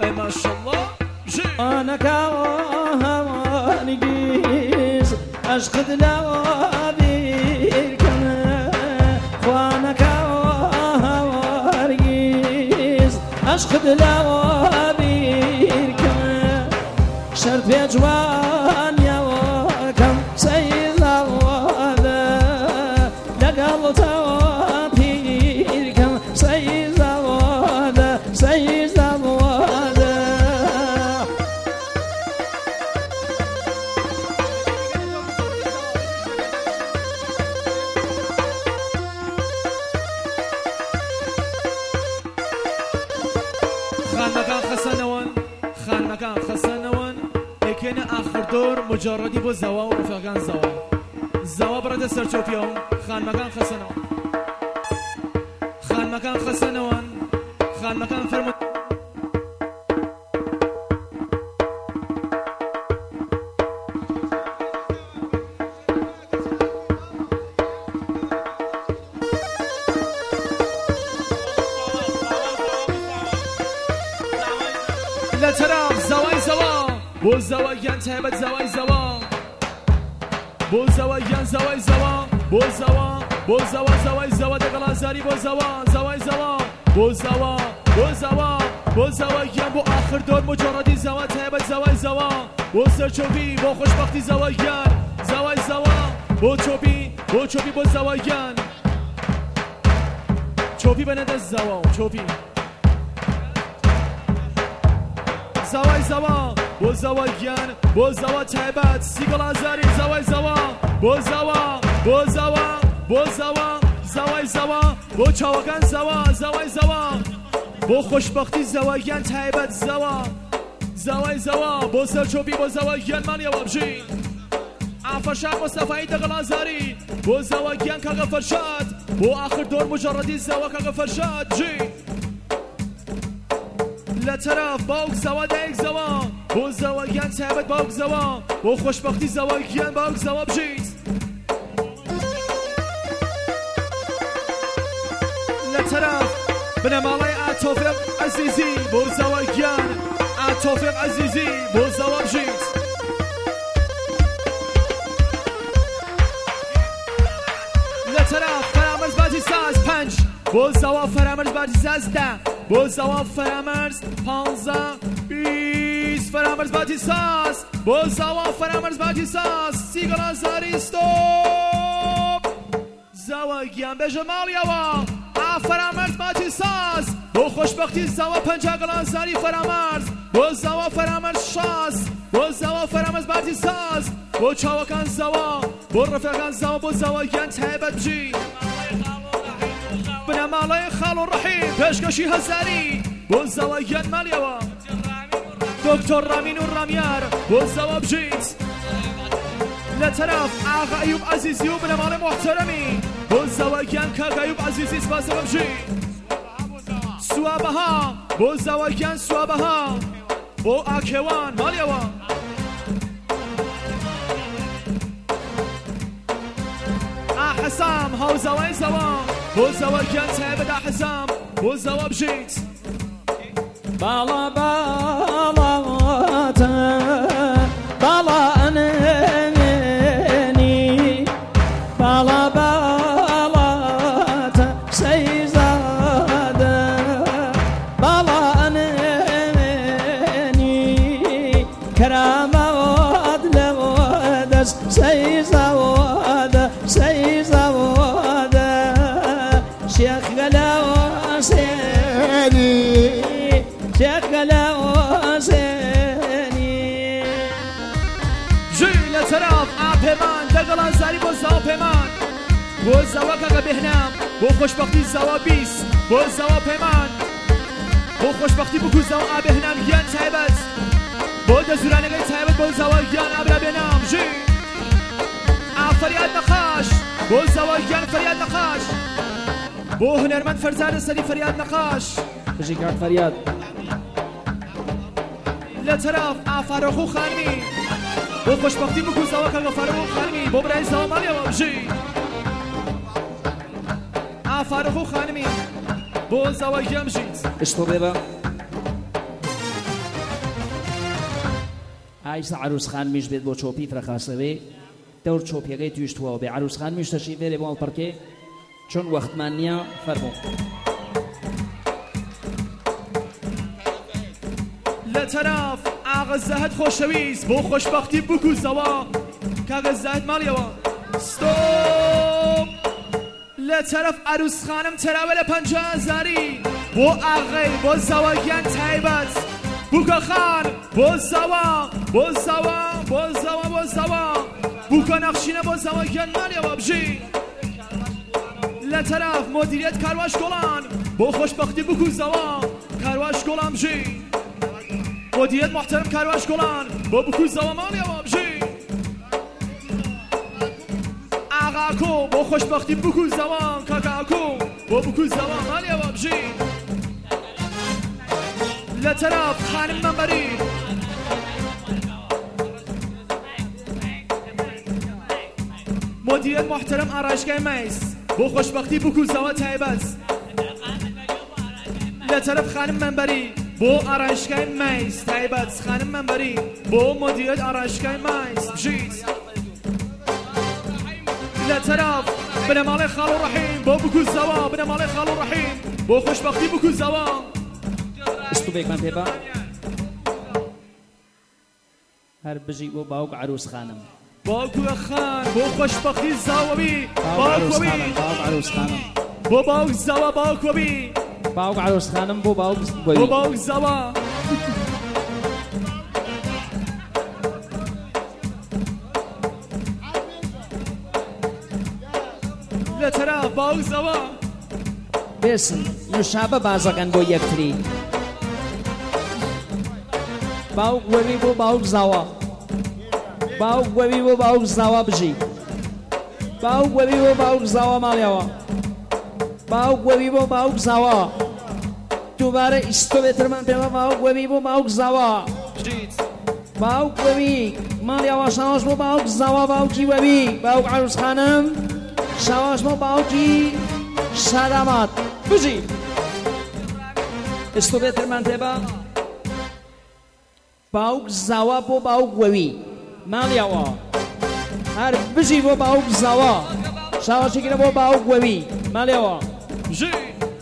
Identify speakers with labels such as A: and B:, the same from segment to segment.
A: ما شاء الله
B: أنا كوانجيز أشقد لوابيكم وأنا كوانجيز أشقد لوابيكم شرط بيجوان يا وكم سيد الوذا لقل توابيكم سيد الوذا سيد الوذا
A: خان مكان خسنوان لكن آخر دور مجردی با زوا و رفقان زوا برده سرچوپیام خان مكان خسنوان خان مكان فرمود لا ترام زوا بو زوايان تهبت زوا بو زوايان زوا دقلا زاري بو زوايان بو آخر دور مجردی زوا تهبت زوا بو سرچوبی بو خوشبختی زوايان بو چوبی بو زوايان چوبی بنده زوا چوبی زوا بو زوايان بو زوا تهبت سیگل ازاری زوا بو چاوکان زوا بو خوشبختی زوايان تهبت زوا بو سرچوبی بو زوايان من یا وابجین عفشان مصطفی دقل ازاری بو زوايان کاغ فرشاد بو آخر دور مجردی زوا کاغ فرشاد جی لطرف باوک زوا دیگ زوا بو زوايان تهبت باوک زوا بو خوشبختی زوايان باوک زوا بجید لطرف بنمالای توفیق عزیزی بو زوايان توفیق عزیزی بو زوا بجید لطرف فرامرز باجی ساز 5 بو زوا فرامرز باجی ساز 10 بو زوا فرامرز 15 20 فرامرز باجی ساز بو زوا فرامرز باجی ساز سیگل ازاری استوب زوايان به جمال یوا فرامرز باجی ساز بو خوشبختی زوا 50 ازاری فرامرز بو زوا فرامرز 60 بو زوا فرامرز باجی ساز بو چاوکان زوا بو رفقان زوا بو زوايان تهبت جی بنمالای خالو رحیم پشکشی هزاری بو زوايان مالیوا دکتر رامین و رامیار بو زوا بجید لطرف آقا ایوب عزیزی و بنمال محترمی بو زوايان کاغ ایوب عزیزی سپاس بجید سوابها بو زوايان سوابها بو آکوان مالیوا حسام هاو زوا بو زوايان تهبت حسام بو زوا بجید
B: بالا انني بالا سيزاده بالا انني كرامات لودس سيزاده شيخ غلاوسيني شيخ غلاوسيني
A: جي لطرف عبمان دقل ازاری بو زوا پیمان بو زوا کاغ بهنام بو خوشبختی زوا 20 بو زوا پیمان بو خوشبختی بو زوا بهنام یان تهبت بو دزورانگی تهبت بو زوا یان ابرا بهنام جی فریاد نقاش بو زوايان فریاد نقاش بو هنرمند فرزاد سری فریاد نقاش
B: بشکرد فریاد
A: لطرف فاروخو خانمی بو خوشبختی بو زوا کاغ فاروخو خانمی بو برای زوا مالیا بجی فاروخو خانمی بو زوايان بجید
B: اشتو بيبا ئایستا عروس خان میش بێت بۆ چۆپی فرەخاسەوێ دەور چۆپیەکەی تویشتووە بێ عروس خان میش تەشی فێرێ بۆ ئەڵپەرکێ چۆن وەختمان نییە فەرموو
A: لە تەراف ئاغا زەهەت خۆشەویست بۆ خۆشبەختی بکوزەوە کاگە زەهەت ماڵیەوە ستۆپ لە تەرەف عروس خانم تەراوە لە 50,000 بۆ ئاغای بۆ زەوەگیان تایبەت بووکە خان بۆ زەوە بۆ زەوە بۆ زەوە بۆ زەوە بووکە نەخشینە بۆ زەوەگیان ماڵیەوە بژین لە تەرەف مدیریەت کارواش گۆڵان بۆ خۆشبەختی بکوزەوە کارواش گۆڵان بژین مدیریەت محترم کارواش گۆڵان بۆ بکوزەوە ماڵیەوە بژین ئاغاکۆ بۆ خۆشبەختی بکوزەوە کاکاکۆ بۆ بکوزەوە ماڵیەوە بژین لە تەرەف خانم مەمبەری مدیریەت محترم ئارایشگای مەیس بۆ خۆشبەختی بکوزەوە تایبەت لە تەرەف خانم مەمبەری بۆ ئارایشگای مەیس تایبەت خانم مەمبەری بۆ مدیریەت ئارایشگای مەیس بژیت لە تەرەف بنەماڵی خاڵ و ڕەحیم بۆ بکوزەوە بنەماڵی خاڵ و ڕەحیم بۆ خۆشبەختی بکوزەوە
B: ستوبێکمان پێبا هەر بژی بۆ باوک عروس خانم
A: باوکوە خان بۆ خۆشبەختی زاوەوی
B: باوک
A: باوکوەوی
B: عروس خانم
A: بۆ باوک زەوە باوکوەوی
B: باوک عروس خانم بۆ باوک
A: بۆ باوک زەوە لە تەرەف باوک زەوە
B: بێسن نوشابە بازەکەن بۆ یەکتری باوک وەوی بۆ باوک زاوە باوک وەوی بۆ باوک زاوە بژی باوک وەوی بۆ باوک زاوە ماڵیەوە باوک وەوی بۆ باوک زاوە دووبارە ئیستۆبێترمان پێوە باوک وەوی بۆ باوک زاوە باوک وەوی ماڵیەوە شاواش بۆ باوک زاوە باوکی وەوی باوک عروس خانم شاواش بۆ باوکی شادامات بژی ئیستۆبێترمان پێبە باوک زاوە بۆ باوک وەوی ماڵیەوە هەر بژی بۆ باوک زاوە شاوەشێکرە بۆ باوک وەوی ماڵیەوە
A: بژین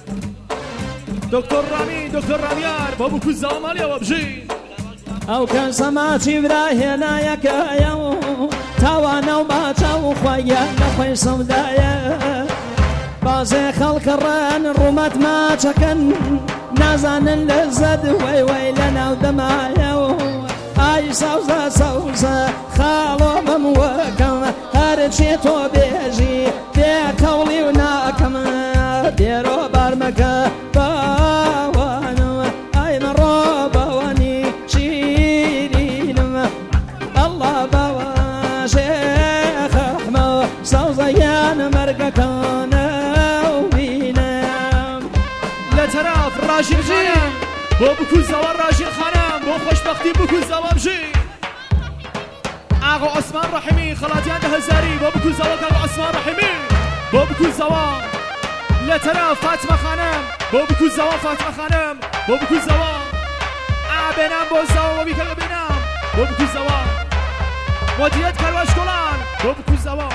A: دکتۆر ڕامی دکتۆر ڕامیار بۆ بکوزەوە ماڵیەوە بژین
B: ئەو کەسە ماچی براهێنایەکەیە و تاوانە و ماچە و خوایە لەخۆی سەودایە بازێ خەڵکە ڕەن ڕوومەت ماچەکەن نازانن لەزەد وەی وەی لە ناو دەمایە و ئای سەوزە سەوزە خاڵۆ بەم وەکەم هەرچێ تۆ بێژی بێکەوڵی و ناکەم دێرۆ بارمەکە باوانم ئای مەڕۆ باوانی شیرینم ئەڵڵا باوە شێخ ئەحمەد سەوزەیان مەرگەکانە و بینم
A: لە تەرەف ڕاژین خانم بۆ بکوزەوە ڕاژین خانم بۆ خۆشبەختی بکوزەوە بژین ئاغا عوسمان ڕەحیمی خەڵاتیان 10,000 بۆ بکوزەوە کاغا عوسمان ڕەحیمی بۆ بکوزەوە لە تەرەف فاتمە خانم بۆ بکوزەوە فاتمە خانم بۆ بکوزەوە ئابێنام بۆ زەوە بیکەگە بێنام بۆ بکوزەوە مدیریەت کارواش گۆڵان بۆ بکوزەوە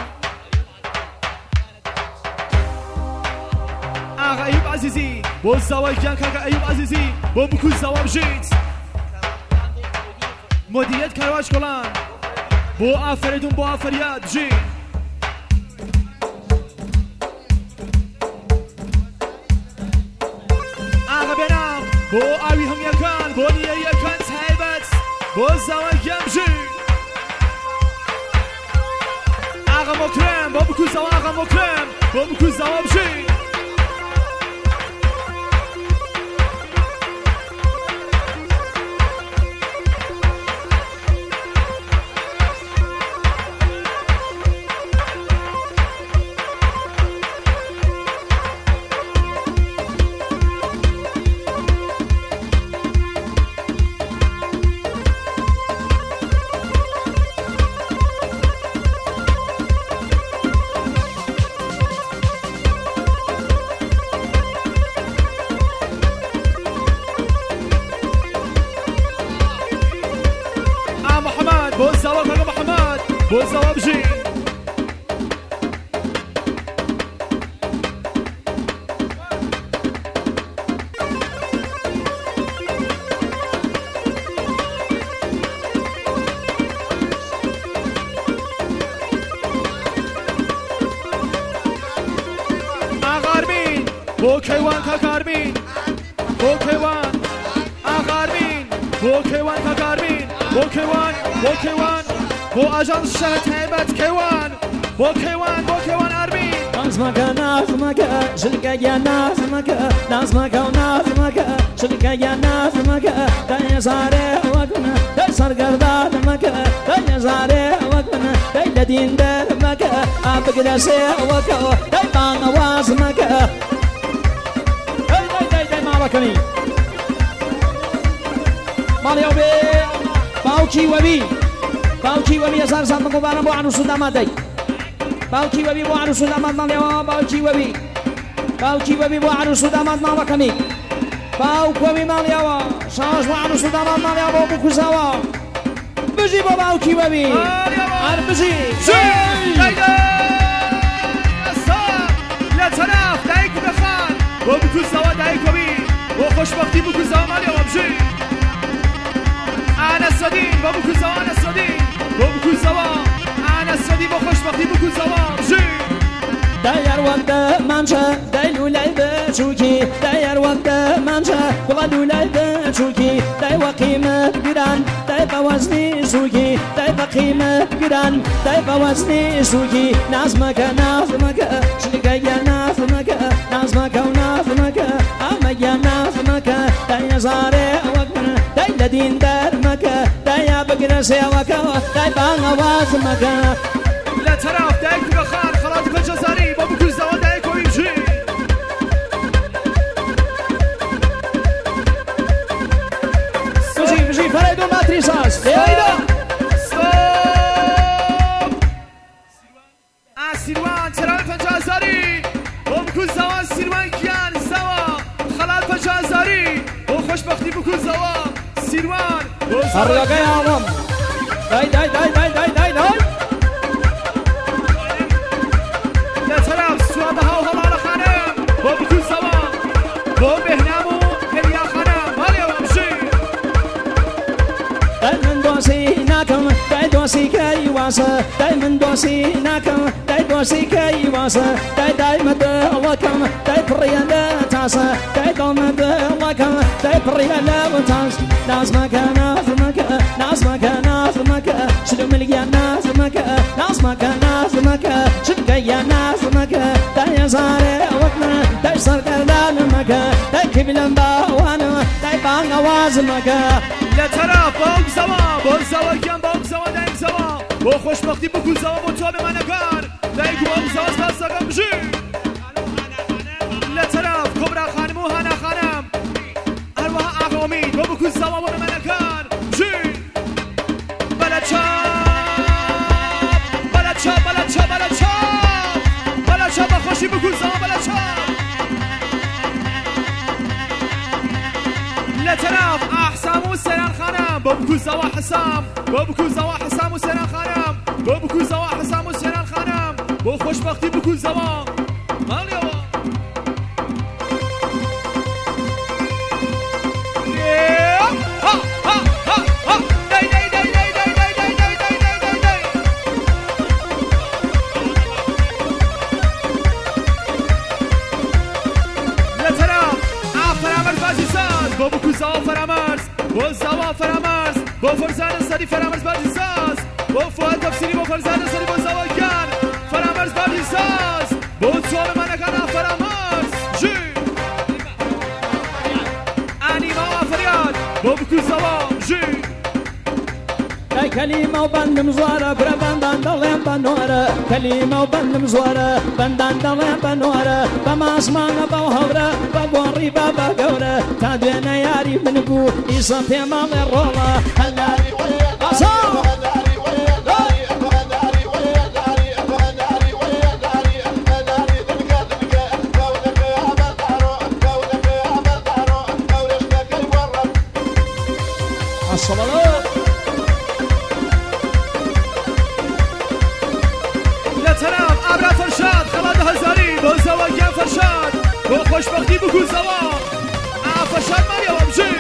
A: ئاغا ئەیوب عەزیزی بۆ زەوەگیان کاکە ئەیوب عەزیزی بۆ بکوزەوە بژیت مدیریەت کارواش گۆڵان بۆ ئافرەتون بۆ ئافرەت بژین ئاغا بێنام بۆ ئاوی هەمیەکان بۆ نیەریەکان تایبەت بۆ زەوەگیان بژین ئاغا مۆکرێم بۆ بکوزەوە ئاغا مۆکرێم بۆ بکوزەوە بژین بۆ زەوا بژین بۆ کەیوان کاکارمین بۆ کەیوان ئاغارمین بۆ کەیوان کاکارمین بۆ کەیوان بۆ ئاژانس شەهت هەیبەت کەیوان بۆ کەیوان ئارمین
B: نازمەکە ژلگەگە نازمەکە و نازمەکە ژلگەگە نازمەکە دای هێزارێ وەکونە دای سەرگەردانمەکە دای هێزارێ وەکونە دای لە دین دەرمەکە ئابگرە سێوەکەوە دای بانەوازمەکە ماڵەکەنی ماڵیاو بێ باوکی وەبی هەزار سات مەقۆبانە بۆ عروس و دامادەی باوکی وەبی بۆ عروس و داماد ماڵیاوە باوکی وەبی بۆ عروس و داماد ماڵەکەنی باوک وەبی ماڵیاوە شاش بۆ عروس و داماد ماڵیاوە بۆ بکوزاوە بژی بۆ باوکی وەبی هەر بژی
A: لە تەناف دایک بخان بۆ بکوزاوە دایکەوی بۆ خۆشبەختی بکوزاوە ماڵیاوە بژی ئانەسەدین بۆ بکوزاوە ئانەسەدین بۆ بکوزاوە ئانەسەدی بۆ خۆشبەختی بکوزاوە بژی
B: دایار وەکتە مانچە دای لولای بچووکی دایار وەکتە مانچە گوڵە لولای بچووکی دای وە قیمەت گران دای بە وەزنی سووکی دای بە قیمەت گران دای بە وەزنی سووکی نازمەکە شلگەگە نازمەکە و نازمەکە ئەمەگە نازمەکە دای هێزارێ وەکونە دای لە دین دەرمەکە دایە بگرە سێوەکەوە دای بانەوازمەکە
A: لە تەراف دایک بخان خەڵات بەجەزاری بۆ بکوزەوە دایکەوی بژی
B: بژی فەرەیدۆ ماتریساس لێوەیدا
A: سیروان تەراوی پەنجازاری بۆ بکوزەوە سیروان گیان زەوە خەڵات پەنجازاری بۆ خۆشبەختی بکوزەوە سیروان
B: هەڕگەکەی ئاڵم دای
A: لە تەراف سوابەها و هەڵاڵە خانم بۆ بکوزەوە بۆ بێهنام و هێلیا خانم ماڵیەوە بژی
B: دای من دۆسی ناکەم دای دۆسی کەی واسە دای من دۆسی ناکەم دای دۆسی کەی واسە دای مەدڵەکەم دای پڕیە لە تاسە دای دڵمەدڵەکەم دای پڕیە لە تاس نازمەکە شلملگە نازمەکە شلگەیە نازمەکە دای هێزارێ وەکنە دای سەرگەردانمەکە دای کیبلم باوانەوە دای بانەوازمەکە
A: لە تەراف باوک زەوا بۆ زەوەکیان باوک زەوا دایک زەوا بۆ خۆشبەختی بکوزەوە بۆ تۆ بێمانەکار دایک و باوک زەوا سپاس دەکەم بژی لە تەراف کۆبرا خانم و هانا خانم هەروەها ئاغۆمین بۆ بکوزەوە بۆ بێمانەکار بژی بەلەچاپ بەخۆشی بکوزەوە بەلەچاپ لە تەراف ئاحسام و سەیران خانم بۆ بکوزەوە حسام بۆ بکوزەوە حسام و سەیران خانم بۆ بکوزەوە حسام و سەیران خانم بۆ خۆشبەختی بکوزەوە ماڵیەوە بۆ بکوزەوە فەرامەرز بۆ زەوا فەرامەرز بۆ فەرزانە سەری فەرامەرز باجی ساز بۆ فواد تەفسیری بۆ فەرزانە سەری بۆ زەواگیان فەرامەرز باجی ساز بۆ چۆڵەمانەکانە فەرامەرز ژی ئانیماوە فەریاد بۆ بکوزەوە ژی
B: دای کەلیمە و بەندم زۆرە برە بەندان دەڵێم بە نۆرە کەلیمە و بەندم زۆرە بەندان دەڵێم بە نۆرە بە ماسمانە بەو هەورە بە گۆڕی بە گەورە تا دوێنە یاری من بوو ئیسە پێماڵێ ڕۆڵە هەلاری
A: بۆ خۆشبەختی بکوزەوە ئافەشار ماریەوە بژی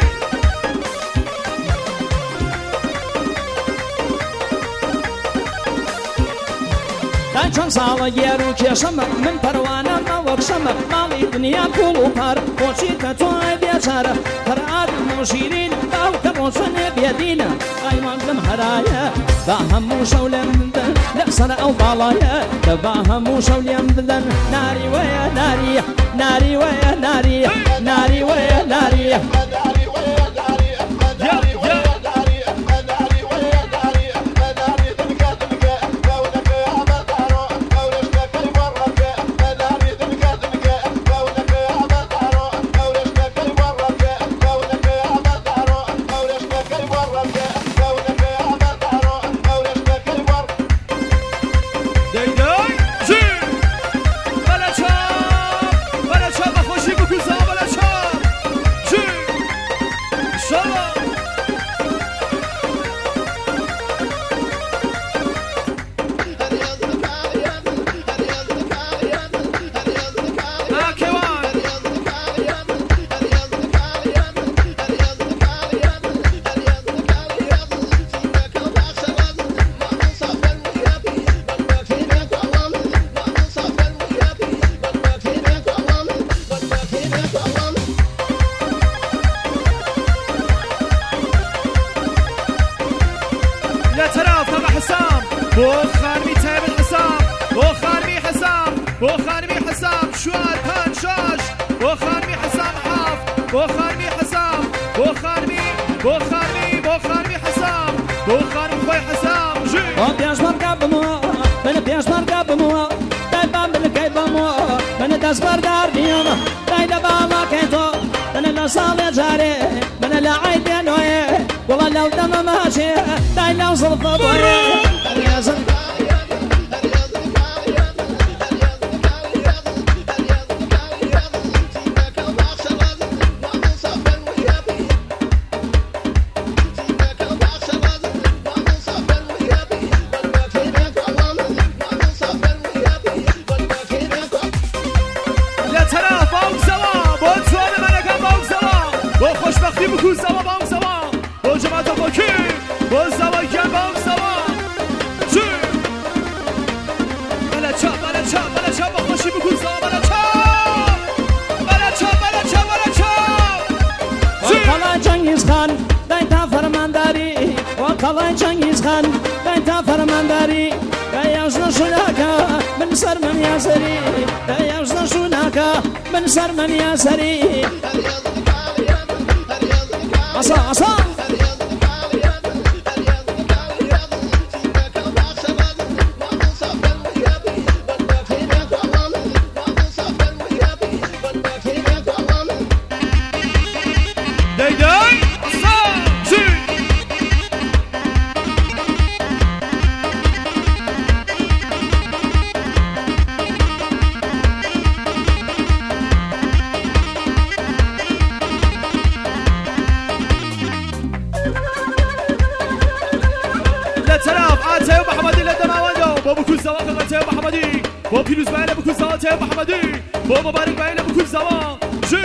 B: چەند ساڵە گێر و کێشەمە من پەروانەمە وەک شەمە ماڵی دنیا پوڵ و پار بۆچی کە تۆی بێچارە هەرئادم و شیرین باوکە ڕۆشنێ بێدینە ئایمان لەم هەرایە با هەموو شەو لێم بدەن لەسەر ئەو باڵایە کە با هەموو شەو لێم بدەن ناری وەیە ناریە ناری وەیە ناریە ناری وەیە ناریە
A: بۆ خانمی تایبەت حسام بۆ خانمی حسام بۆ خانمی حسام شوار پنج شاش بۆ خانمی حسام حاف بۆ خانمی حسام بۆ خانمی حسام بۆ خانم خۆی حسام ژی
B: بۆ پێشمەرگا بمەوە منە پێشمەرگا بمەوە دایبان بنەکەی بەمەوە منە دەستبەردار نیەمە دای لە باڵاکەی تۆ منە لە ساڵێ جارێ منە لە عەیدێ نوێ وڵا لەو دەمە ماچێ دای لەو زڵفە بۆیێ
A: خوشبختی بکن زوا بام زوا با جماعت باکی با زوا گل بام زوا چی بله چا با خوشی بکن زوا بله چا
B: وقالای چنگیز خان دای تا فرمانداری وقالای چنگیز خان دای تا فرمانداری دایاش نشوناکا من سر من یاسری دایاش نشوناکا من سر من یاسری عصا عصا
A: با پیروز باید بکن زوا تیب محمدی با مبارک باید بکن زوا جی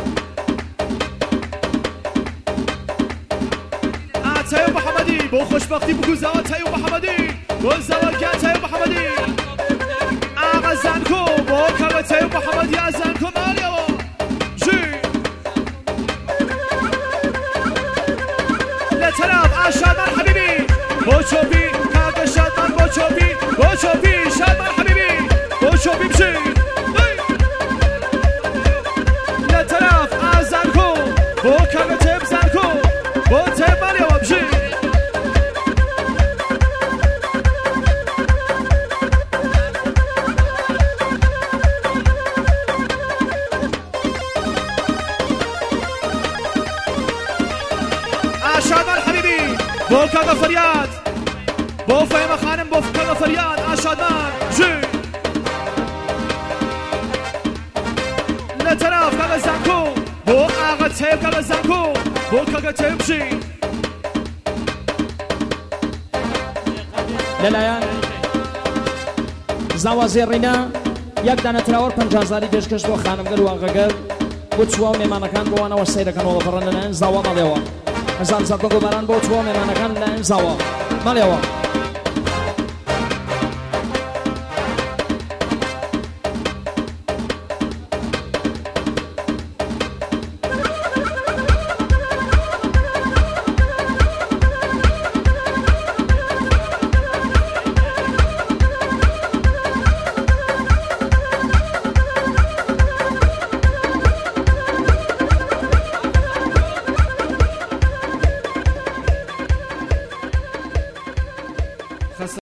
A: تیب محمدی با خوشبختی بکن زوا تیب محمدی با زوا کن تیب محمدی آقا زنکو با کبه تیب محمدی از زنکو مالیو جی لطرف شادمان حبیبی با چوبی کاک شادمان با چوبی شادمان حبیبی شو بيمشي لا تراف زنكو بو كان تيب زنكو بو تيب مالي وبشي شادمان حبيبي بو كان فرياد بو فايمة خانم بو كان فرياد شادمان جي طرف کاغ زنکو بو آقا تیب کاغ زنکو بو کاغ تیب شی
B: للايان زوا زيرنا یەک دانە تراوەڕ 50,000 پێشکەش بۆ خانمگەر واقعگەر بۆ چوە مێمانەکان بۆوانەوە سەیرەکەن وەڵەپەڕەن لەلایەن زاوە مەڵێەوە هەزار زەڵ بەگۆباران بۆ چوە مێمانەکان لەلایەن زاوە مەڵێەوە